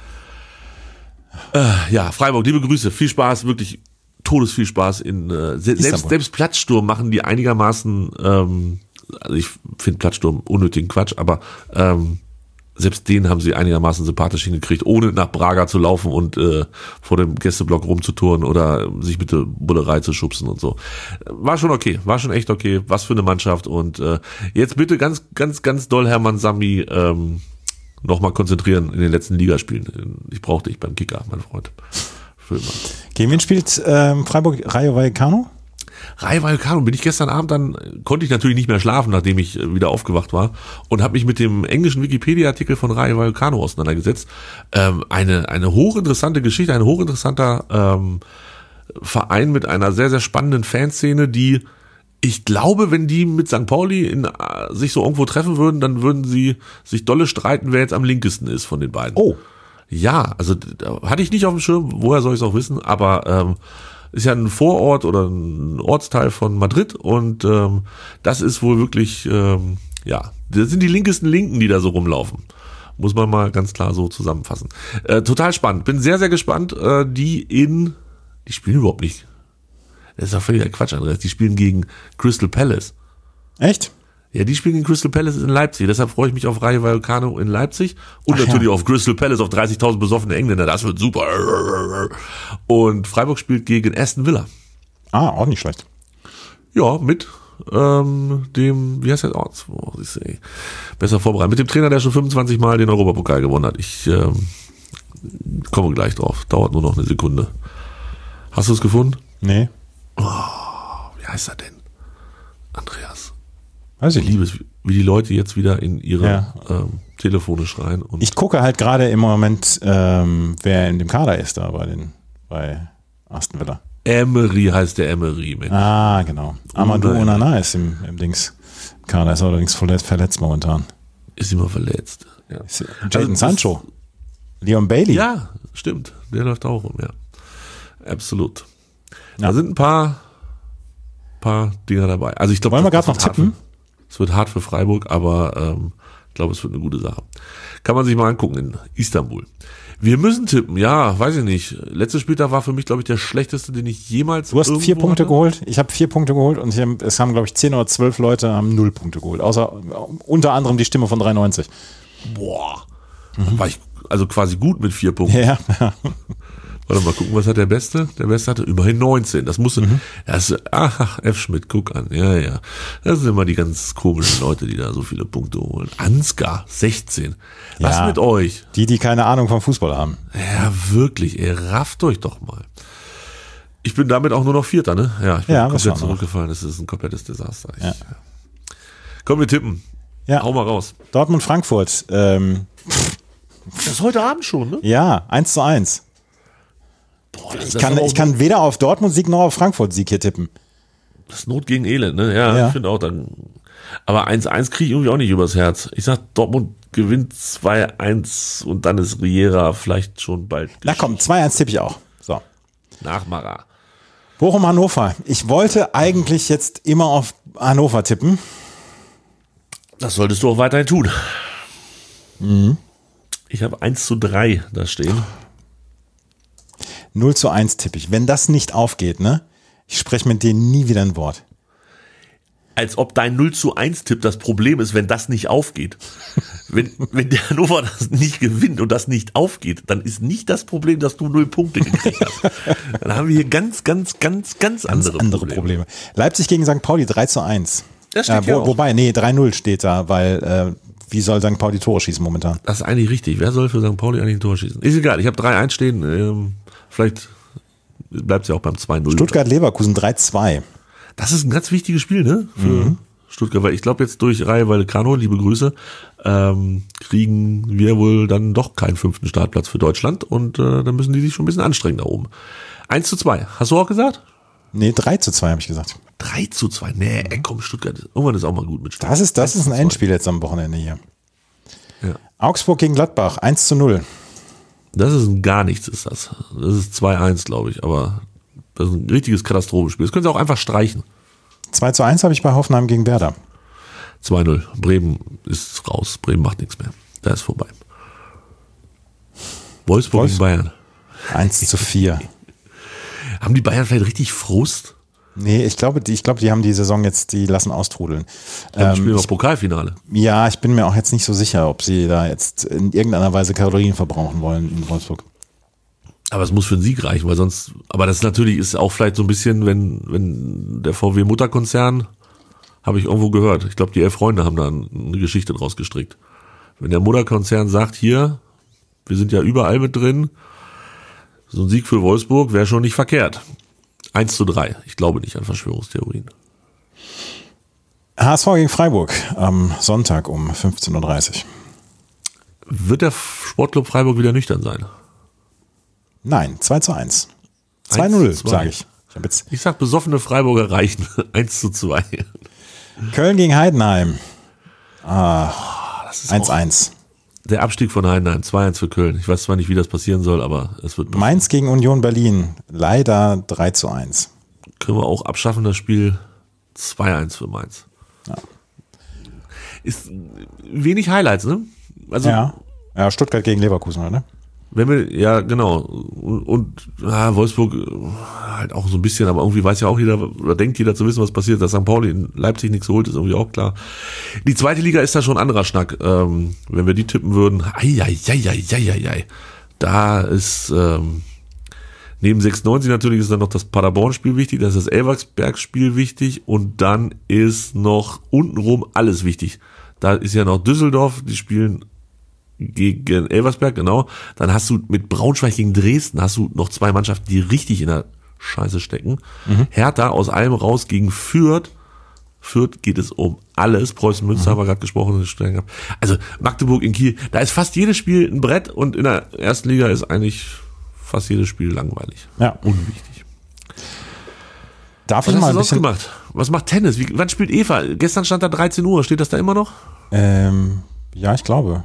Äh, ja, Freiburg, liebe Grüße, viel Spaß, wirklich todesviel Spaß in äh, se- selbst, selbst Platzsturm machen die einigermaßen, ähm, also ich finde Platzsturm unnötigen Quatsch, aber ähm, selbst den haben sie einigermaßen sympathisch hingekriegt, ohne nach Braga zu laufen und äh, vor dem Gästeblock rumzutouren oder sich mit der Bullerei zu schubsen und so. War schon okay, war schon echt okay. Was für eine Mannschaft. Und äh, jetzt bitte ganz, ganz, ganz doll, Hermann Sammy, ähm, nochmal konzentrieren in den letzten Ligaspielen. Ich brauche dich beim Kicker, mein Freund. Für immer. Gegen wen spielt ähm, Freiburg Rayo Vallecano? Rayo Vallecano bin ich gestern Abend, dann konnte ich natürlich nicht mehr schlafen, nachdem ich wieder aufgewacht war, und habe mich mit dem englischen Wikipedia-Artikel von Rayo Vallecano auseinandergesetzt. Ähm, eine eine hochinteressante Geschichte, ein hochinteressanter ähm, Verein mit einer sehr, sehr spannenden Fanszene, die, ich glaube, wenn die mit Sankt Pauli in, äh, sich so irgendwo treffen würden, dann würden sie sich dolle streiten, wer jetzt am linkesten ist von den beiden. Oh. Ja, also hatte ich nicht auf dem Schirm, woher soll ich es auch wissen, aber ähm, ist ja ein Vorort oder ein Ortsteil von Madrid, und ähm, das ist wohl wirklich, ähm, ja, das sind die linkesten Linken, die da so rumlaufen. Muss man mal ganz klar so zusammenfassen. Äh, total spannend. Bin sehr, sehr gespannt. Äh, die in, die spielen überhaupt nicht. Das ist doch völliger Quatsch, Andreas. Die spielen gegen Crystal Palace. Echt? Ja, die spielen gegen Crystal Palace in Leipzig. Deshalb freue ich mich auf Rayo Vallecano in Leipzig und Ach natürlich ja. auf Crystal Palace, auf dreißigtausend besoffene Engländer. Das wird super. Und Freiburg spielt gegen Aston Villa. Ah, auch nicht schlecht. Ja, mit ähm, dem, wie heißt der Ort? Oh, besser vorbereitet. Mit dem Trainer, der schon fünfundzwanzig Mal den Europapokal gewonnen hat. Ich ähm, komme gleich drauf. Dauert nur noch eine Sekunde. Hast du es gefunden? Nee. Oh, wie heißt er denn? Andreas. Weiß ich ich liebe es, wie die Leute jetzt wieder in ihre ja. ähm, Telefone schreien. Und ich gucke halt gerade im Moment, ähm, wer in dem Kader ist da bei den bei Aston Villa. Emery heißt der Emery. Mensch. Ah, genau. Amadou Onana ist im, im Dings. Kader ist allerdings verletzt, verletzt momentan. Ist immer verletzt. Ja. Jadon also, Sancho. Leon Bailey. Ja, stimmt. Der läuft auch rum, ja. Absolut. Ja. Da sind ein paar, paar Dinger dabei. Also ich glaube, wollen wir gerade noch tippen? Es wird hart für Freiburg, aber ähm, glaube, es wird eine gute Sache. Kann man sich mal angucken in Istanbul. Wir müssen tippen, ja, weiß ich nicht. Letzter Spieltag war für mich, glaube ich, der schlechteste, den ich jemals Du hast vier irgendwo Punkte hatte. geholt, ich habe vier Punkte geholt und hier, es haben, glaube ich, zehn oder zwölf Leute haben null Punkte geholt. Außer unter anderem die Stimme von dreiundneunzig. Boah. War ich also quasi gut mit vier Punkten. Ja, ja. Warte mal gucken, was hat der Beste? Der Beste hatte immerhin neunzehn. Das musste, mhm. das, ach, F. Schmidt, guck an. Ja, ja. Das sind immer die ganz komischen Leute, die da so viele Punkte holen. Ansgar, sechzehn. Was Ja. mit euch? Die, die keine Ahnung vom Fußball haben. Ja, wirklich, ey, rafft euch doch mal. Ich bin damit auch nur noch Vierter, ne? Ja, ich bin Ja, das komplett schauen wir. zurückgefallen. Das ist ein komplettes Desaster. Ich, Ja. Komm, wir tippen. Ja. Hau mal raus. Dortmund, Frankfurt. Ähm, Das ist heute Abend schon, ne? ja, eins zu eins. Boah, das Ich ist kann, aber auch ich kann weder auf Dortmund-Sieg noch auf Frankfurt-Sieg hier tippen. Das ist Not gegen Elend, ne? Ja, Ja. ich finde auch dann. Aber eins eins kriege ich irgendwie auch nicht übers Herz. Ich sag, Dortmund gewinnt zwei eins und dann ist Riera vielleicht schon bald Na komm, zwei eins tippe ich auch. So. Nachmacher. Bochum, Hannover. Ich wollte eigentlich jetzt immer auf Hannover tippen. Das solltest du auch weiterhin tun. Mhm. Ich habe eins zu drei da stehen. null zu eins tippe ich. Wenn das nicht aufgeht, ne? Ich spreche mit denen nie wieder ein Wort. Als ob dein null zu eins Tipp das Problem ist, wenn das nicht aufgeht. Wenn, wenn der Hannover das nicht gewinnt und das nicht aufgeht, dann ist nicht das Problem, dass du null Punkte gekriegt hast. Dann haben wir hier ganz, ganz, ganz, ganz, Ganz andere, andere Probleme. Probleme. Leipzig gegen Sankt Pauli drei zu eins. Das steht äh, hier wo, auch. wobei, nee, drei null steht da, weil äh, wie soll Sankt Pauli Tore schießen momentan? Das ist eigentlich richtig. Wer soll für Sankt Pauli eigentlich ein Tor schießen? Ist egal, ich habe drei eins stehen. Ähm, vielleicht bleibt es ja auch beim zwei null. Stuttgart-Leverkusen drei zwei. Das ist ein ganz wichtiges Spiel, ne? Für Mhm. Stuttgart, weil ich glaube jetzt durch Reihe Vallecano, liebe Grüße, ähm, kriegen wir wohl dann doch keinen fünften Startplatz für Deutschland und äh, dann müssen die sich schon ein bisschen anstrengen da oben. eins zu zwei. Hast du auch gesagt? Nee, drei zu zwei habe ich gesagt. drei zu zwei. Nee, ey, komm, Stuttgart. Irgendwann ist auch mal gut mit Stuttgart. Das ist, das eins ist ein zu zwei. Endspiel jetzt am Wochenende hier. Ja. Augsburg gegen Gladbach eins zu null. Das ist ein gar nichts, ist das. Das ist zwei eins, glaube ich, aber das ist ein richtiges Katastrophenspiel. Das können sie auch einfach streichen. zwei zu eins habe ich bei Hoffenheim gegen Werder. zwei null. Bremen ist raus. Bremen macht nichts mehr. Da ist vorbei. Wolfsburg Wolfs- gegen Bayern. eins zu vier. Haben die Bayern vielleicht richtig Frust? Nee, ich glaube, die, ich glaube, die haben die Saison jetzt, die lassen austrudeln. Die ähm, spielen Ähm, noch Pokalfinale. ja, ich bin mir auch jetzt nicht so sicher, ob sie da jetzt in irgendeiner Weise Kalorien verbrauchen wollen in Wolfsburg. Aber es muss für einen Sieg reichen, weil sonst, aber das natürlich ist auch vielleicht so ein bisschen, wenn, wenn der V W-Mutterkonzern, habe ich irgendwo gehört, ich glaube, die elf Freunde haben da eine Geschichte draus gestrickt. Wenn der Mutterkonzern sagt, hier, wir sind ja überall mit drin, so ein Sieg für Wolfsburg wäre schon nicht verkehrt. eins zu drei. Ich glaube nicht an Verschwörungstheorien. H S V gegen Freiburg am Sonntag um fünfzehn Uhr dreißig. Wird der Sportclub Freiburg wieder nüchtern sein? Nein, zwei zu eins. zwei null, eins zu zwei. sage ich. Ich hab jetzt Ich sag, besoffene Freiburger reichen. eins zu zwei. Köln gegen Heidenheim. Das ist eins auch eins. der Abstieg von Heidenheim. zwei eins für Köln. Ich weiß zwar nicht, wie das passieren soll, aber es wird. Mainz gegen Union Berlin. Leider drei zu eins. Können wir auch abschaffen, das Spiel. zwei eins für Mainz. Ja. Ist wenig Highlights, ne? Also, Ja. Ja, Stuttgart gegen Leverkusen, oder? wenn wir, ja, genau. Und, und ja, Wolfsburg äh, halt auch so ein bisschen, aber irgendwie weiß ja auch jeder, oder denkt jeder zu wissen, was passiert. Dass Sankt Pauli in Leipzig nichts holt, ist irgendwie auch klar. Die zweite Liga ist da schon ein anderer Schnack. Ähm, wenn wir die tippen würden, ai, ai, ai, ai, ai, ai, ai. Da ist, ähm, neben sechsundneunzig natürlich ist dann noch das Paderborn-Spiel wichtig, da ist das Elversberg-Spiel wichtig und dann ist noch untenrum alles wichtig. Da ist ja noch Düsseldorf, die spielen gegen Elversberg, genau. Dann hast du mit Braunschweig gegen Dresden hast du noch zwei Mannschaften, die richtig in der Scheiße stecken. Mhm. Hertha aus allem raus gegen Fürth. Fürth geht es um alles. Preußen Münster mhm. haben wir gerade gesprochen. Also Magdeburg in Kiel. Da ist fast jedes Spiel ein Brett und in der ersten Liga ist eigentlich fast jedes Spiel langweilig. Ja. Unwichtig. Darf Was ich hast mal du ein sonst bisschen gemacht? Was macht Tennis? Wie, wann spielt Eva? Gestern stand da dreizehn Uhr. Steht das da immer noch? Ähm, ja, ich glaube.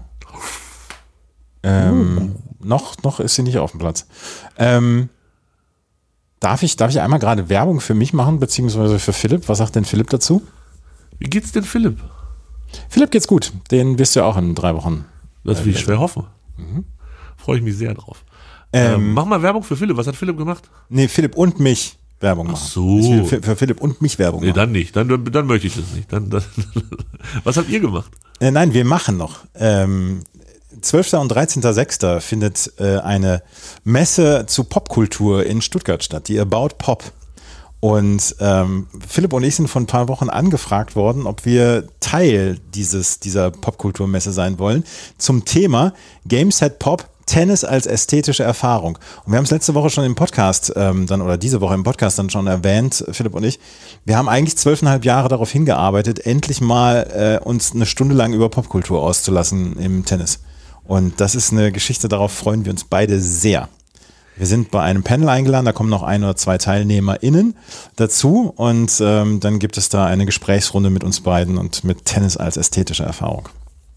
Ähm, oh. noch, noch ist sie nicht auf dem Platz. Ähm, darf ich, darf ich einmal gerade Werbung für mich machen, beziehungsweise für Philipp? Was sagt denn Philipp dazu? Wie geht's denn Philipp? Philipp geht's gut. Den wirst du ja auch in drei Wochen. Das will ich schwer hoffen. Mhm. Freue ich mich sehr drauf. Ähm, ähm, mach mal Werbung für Philipp. Was hat Philipp gemacht? Nee, Philipp und mich Werbung machen. Ach so. Ich will für, für Philipp und mich Werbung Nee, machen. dann nicht. Dann, dann möchte ich das nicht. Dann, dann was habt ihr gemacht? Äh, nein, wir machen noch. Ähm, zwölften und dreizehnten sechsten findet äh, eine Messe zu Popkultur in Stuttgart statt, die About Pop. Und ähm, Philipp und ich sind vor ein paar Wochen angefragt worden, ob wir Teil dieses, dieser Popkulturmesse sein wollen, zum Thema Games at Pop, Tennis als ästhetische Erfahrung. Und wir haben es letzte Woche schon im Podcast ähm, dann oder diese Woche im Podcast dann schon erwähnt, Philipp und ich. Wir haben eigentlich zwölfeinhalb Jahre darauf hingearbeitet, endlich mal äh, uns eine Stunde lang über Popkultur auszulassen im Tennis. Und das ist eine Geschichte, darauf freuen wir uns beide sehr. Wir sind bei einem Panel eingeladen, da kommen noch ein oder zwei TeilnehmerInnen dazu und ähm, dann gibt es da eine Gesprächsrunde mit uns beiden und mit Tennis als ästhetische Erfahrung.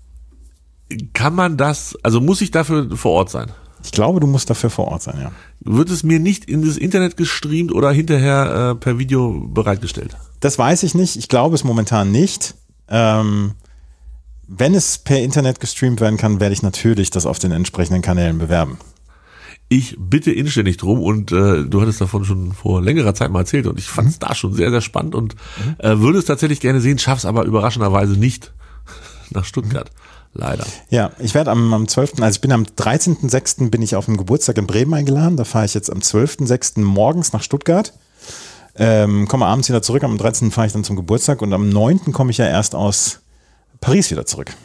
Kann man das, also muss ich dafür vor Ort sein? Ich glaube, du musst dafür vor Ort sein, ja. Wird es mir nicht in das Internet gestreamt oder hinterher äh, per Video bereitgestellt? Das weiß ich nicht, ich glaube es momentan nicht. Ähm, wenn es per Internet gestreamt werden kann, werde ich natürlich das auf den entsprechenden Kanälen bewerben. Ich bitte inständig drum und äh, du hattest davon schon vor längerer Zeit mal erzählt und ich fand es mhm. da schon sehr, sehr spannend und mhm. äh, würde es tatsächlich gerne sehen, schaff's aber überraschenderweise nicht nach Stuttgart. Mhm. Leider. Ja, ich werde am, am zwölften also ich bin am dreizehnten sechsten bin ich auf dem Geburtstag in Bremen eingeladen, da fahre ich jetzt am zwölften sechsten morgens nach Stuttgart, ähm, komme abends wieder zurück, am dreizehnten fahre ich dann zum Geburtstag und am neunten komme ich ja erst aus Paris wieder zurück.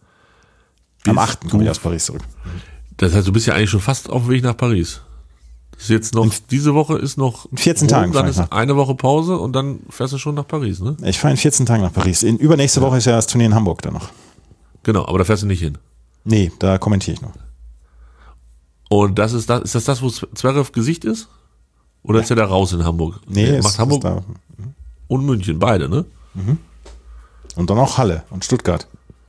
Am achten komme ich aus Paris zurück. Das heißt, du bist ja eigentlich schon fast auf dem Weg nach Paris. Das ist jetzt noch, in, diese Woche ist noch in vierzehn Rom, Tagen. Dann ist nach. eine Woche Pause und dann fährst du schon nach Paris, ne? Ich fahre in vierzehn Tagen nach Paris. In, übernächste Woche ist ja das Turnier in Hamburg dann noch. Genau, aber da fährst du nicht hin. Nee, da kommentiere ich noch. Und das ist das, ist das das, wo Zverev Gesicht ist? Oder ja. ist er da raus in Hamburg? Nee, er macht macht Hamburg da. Und München, beide, ne? Mhm. Und dann auch Halle und Stuttgart.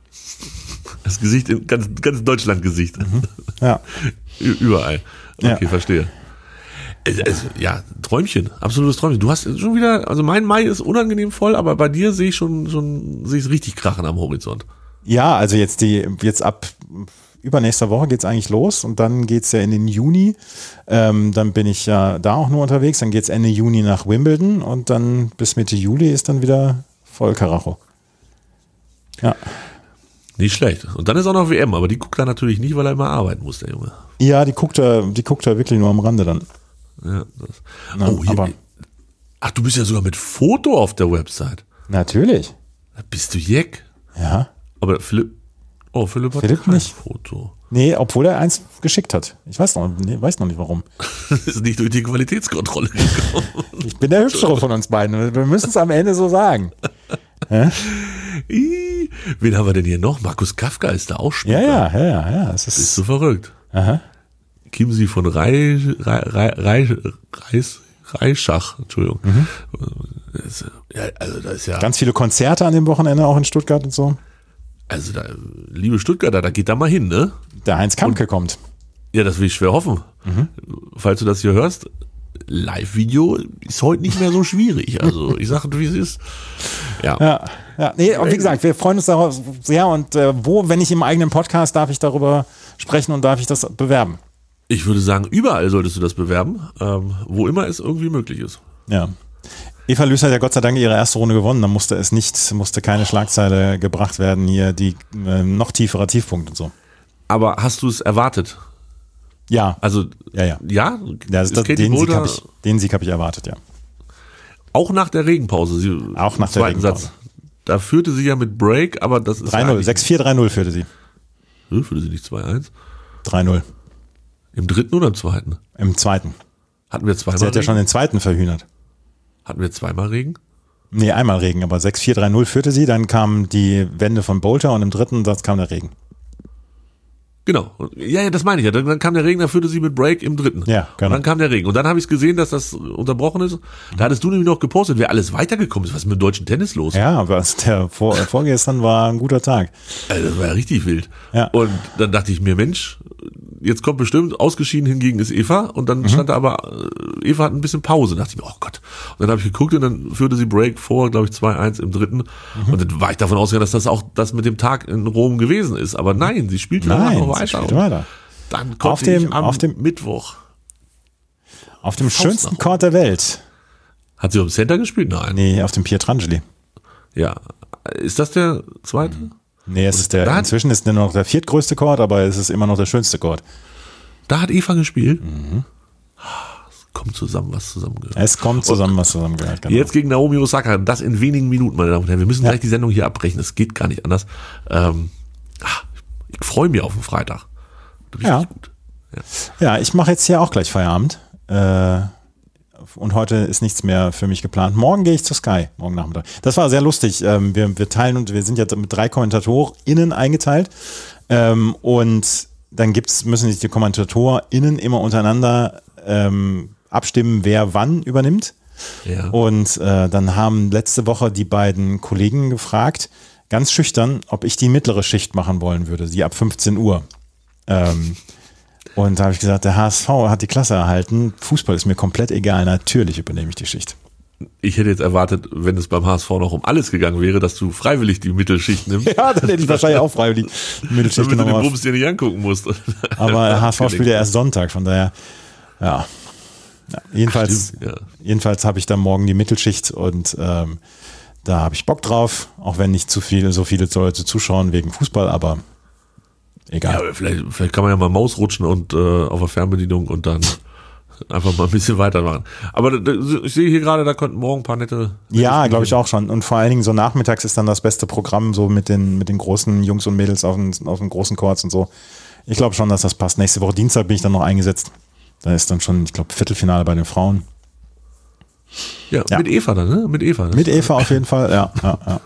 Das Gesicht, in ganz, ganz Deutschland Gesicht. Mhm. Ja. Überall. Okay, ja. Verstehe. Also, ja, Träumchen, absolutes Träumchen. Du hast schon wieder, also mein Mai ist unangenehm voll, aber bei dir sehe ich schon, schon sehe ich es richtig krachen am Horizont. Ja, also jetzt die, jetzt ab übernächster Woche geht's eigentlich los und dann geht's ja in den Juni. Ähm, dann bin ich ja da auch nur unterwegs. Dann geht's Ende Juni nach Wimbledon und dann bis Mitte Juli ist dann wieder voll Karacho. Ja. Nicht schlecht. Und dann ist auch noch W M, aber die guckt er natürlich nicht, weil er immer arbeiten muss, der Junge. Ja, die guckt er, die guckt er wirklich nur am Rande dann. Ja, das. Na, oh, hier, aber, ach, du bist ja sogar mit Foto auf der Website. Natürlich. Da bist du Jeck. Ja. Aber Philipp, oh, Philipp hat Philipp kein nicht. Foto. Nee, obwohl er eins geschickt hat. Ich weiß noch, nee, weiß noch nicht warum. Ist nicht durch die Qualitätskontrolle gekommen. Ich bin der Hübschere von uns beiden. Wir müssen es am Ende so sagen. Ja? Wen haben wir denn hier noch? Markus Kafka ist da auch Spieler. Ja, ja, ja, ja. Das ist, das ist so verrückt. Aha. Kimsi von Reich, Reich, Reich, Reich, Reichschach, Entschuldigung. Mhm. Das, ja, also das ist ja ganz viele Konzerte an dem Wochenende auch in Stuttgart und so. Also da, liebe Stuttgarter, da geht da mal hin, ne? Der Heinz Kampke und, kommt. Ja, das will ich schwer hoffen. Mhm. Falls du das hier hörst, Live-Video ist heute nicht mehr so schwierig. Also ich sage, wie es ist. Ja. Ja, ja. Nee, und wie gesagt, wir freuen uns darauf sehr und äh, wo, wenn ich im eigenen Podcast, darf ich darüber sprechen und darf ich das bewerben? Ich würde sagen, überall solltest du das bewerben, ähm, wo immer es irgendwie möglich ist. Ja. Eva Lüß hat ja Gott sei Dank ihre erste Runde gewonnen, dann musste es nicht, musste keine Schlagzeile gebracht werden, hier die äh, noch tieferer Tiefpunkt und so. Aber hast du es erwartet? Ja. Also, ja, ja. Ja? ja also das, den, Sieg hab ich, den Sieg habe ich erwartet, ja. Auch nach der Regenpause? Sie, auch nach der Regenpause. Satz. Da führte sie ja mit Break, aber das ist drei null, sechs vier, drei null führte sie. Führte sie nicht zwei eins? drei null. Im dritten oder im zweiten? Im zweiten. Hatten wir zweimal Sie hat Regen? ja schon den zweiten verhühnert. Hatten wir zweimal Regen? Nee, einmal Regen, aber sechs vier, drei null führte sie, dann kam die Wende von Bolter und im dritten Satz kam der Regen. Genau. Ja, ja, das meine ich ja. Dann, dann kam der Regen, dann führte sie mit Break im dritten. Ja, genau. Und dann kam der Regen. Und dann habe ich gesehen, dass das unterbrochen ist. Da hattest du nämlich noch gepostet, wer alles weitergekommen ist. Was ist mit dem deutschen Tennis los? Ja, aber der Vor vorgestern war ein guter Tag. Also das war ja richtig wild. Ja. Und dann dachte ich mir, Mensch, jetzt kommt bestimmt, ausgeschieden hingegen ist Eva. Und dann mhm. stand da aber, äh, Eva hat ein bisschen Pause. Da dachte ich mir, oh Gott. Und dann habe ich geguckt und dann führte sie Break vor, glaube ich, zwei eins im dritten. Mhm. Und dann war ich davon ausgegangen, dass das auch das mit dem Tag in Rom gewesen ist. Aber nein, sie spielt danach noch weiter. Spielt weiter. Dann kommt auf dem, ich am auf dem, Mittwoch. Auf dem schönsten Court der Welt. Hat sie auf dem Center gespielt? Nein. Nee, auf dem Pietrangeli. Ja. Ist das der zweite? Mhm. Nee, es ist der, inzwischen ist der noch der viertgrößte Court, aber es ist immer noch der schönste Court. Da hat Eva gespielt? Mhm. Es kommt zusammen, was zusammengehört. Es kommt zusammen, was zusammengehört. Genau. Jetzt gegen Naomi Osaka, das in wenigen Minuten, meine Damen und Herren. Wir müssen ja. gleich die Sendung hier abbrechen, es geht gar nicht anders. Ähm, ich freue mich auf den Freitag. Richtig ja. gut. Ja. ja, ich mache jetzt hier auch gleich Feierabend. Äh, und heute ist nichts mehr für mich geplant. Morgen gehe ich zur Sky, morgen Nachmittag. Das war sehr lustig. Ähm, wir, wir teilen und wir sind jetzt mit drei KommentatorInnen eingeteilt. Ähm, und dann gibt's, müssen sich die KommentatorInnen immer untereinander ähm, abstimmen, wer wann übernimmt. Ja. Und äh, dann haben letzte Woche die beiden Kollegen gefragt, ganz schüchtern, ob ich die mittlere Schicht machen wollen würde, die ab fünfzehn Uhr. Ähm, Und da habe ich gesagt, der H S V hat die Klasse erhalten. Fußball ist mir komplett egal. Natürlich übernehme ich die Schicht. Ich hätte jetzt erwartet, wenn es beim H S V noch um alles gegangen wäre, dass du freiwillig die Mittelschicht nimmst. Ja, dann hätte ich wahrscheinlich auch freiwillig die Mittelschicht genommen. Damit du den genommen. Bums dir nicht angucken musst. Aber der H S V spielt ja erst Sonntag, von daher, ja. ja jedenfalls Stimmt, ja. jedenfalls habe ich dann morgen die Mittelschicht und ähm, da habe ich Bock drauf, auch wenn nicht zu viele, so viele Leute zuschauen wegen Fußball, aber egal. Ja, aber vielleicht, vielleicht kann man ja mal Maus rutschen und äh, auf der Fernbedienung und dann einfach mal ein bisschen weitermachen. Aber da, ich sehe hier gerade, da könnten morgen ein paar nette... Ja, glaube ich auch schon. Und vor allen Dingen so nachmittags ist dann das beste Programm, so mit den, mit den großen Jungs und Mädels auf den, auf den großen Courts und so. Ich glaube schon, dass das passt. Nächste Woche Dienstag bin ich dann noch eingesetzt. Da ist dann schon, ich glaube, Viertelfinale bei den Frauen. Ja, ja, mit Eva dann, ne? Mit Eva. Mit Eva auf jeden Fall, ja. ja, ja.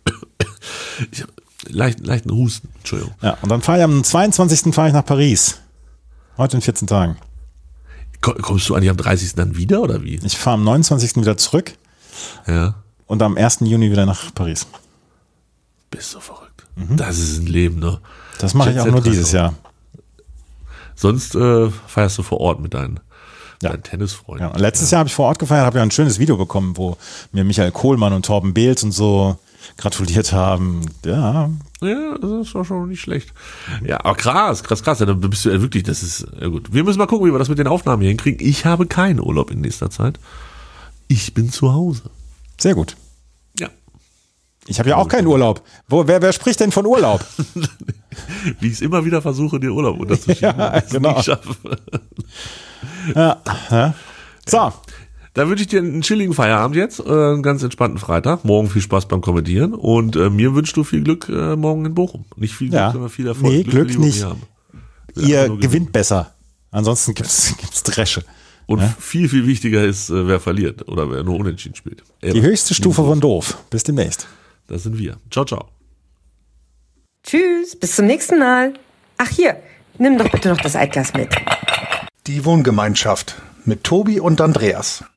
Ich hab leicht, leichten Husten, Entschuldigung. Ja, und dann fahre ich am zweiundzwanzigsten fahre ich nach Paris. Heute in vierzehn Tagen. Kommst du eigentlich am dreißigsten dann wieder oder wie? Ich fahre am neunundzwanzigsten wieder zurück. Ja. Und am ersten Juni wieder nach Paris. Bist du verrückt. Mhm. Das ist ein Leben, ne? Das mache ich auch nur dieses Jahr. Sonst äh, feierst du vor Ort mit deinen, ja. deinen Tennisfreunden. Ja, und letztes ja. Jahr habe ich vor Ort gefeiert, habe ja ein schönes Video bekommen, wo mir Michael Kohlmann und Torben Beels und so gratuliert haben. Ja. Ja, das war schon nicht schlecht. Ja, aber krass, krass, krass. Ja, dann bist du ja wirklich, das ist, ja gut. Wir müssen mal gucken, wie wir das mit den Aufnahmen hier hinkriegen. Ich habe keinen Urlaub in nächster Zeit. Ich bin zu Hause. Sehr gut. Ja. Ich habe ja auch keinen Urlaub. Wo, wer, wer spricht denn von Urlaub? Wie ich es immer wieder versuche, dir Urlaub unterzuschieben. Ja, genau. Nicht schaffe. Ja, ja. So. Dann wünsche ich dir einen chilligen Feierabend jetzt, äh, einen ganz entspannten Freitag. Morgen viel Spaß beim Kommentieren und äh, mir wünschst du viel Glück äh, morgen in Bochum. Nicht viel Glück, ja. sondern viel Erfolg. Nee, Glück, Glück nicht. Haben. Ihr gewinnt gewinnen. Besser. Ansonsten gibt's gibt's Dresche. Und ja? viel, viel wichtiger ist, äh, wer verliert oder wer nur unentschieden spielt. Die ja, höchste Stufe von doof. Bis demnächst. Das sind wir. Ciao, ciao. Tschüss, bis zum nächsten Mal. Ach hier, nimm doch bitte noch das Altglas mit. Die Wohngemeinschaft mit Tobi und Andreas.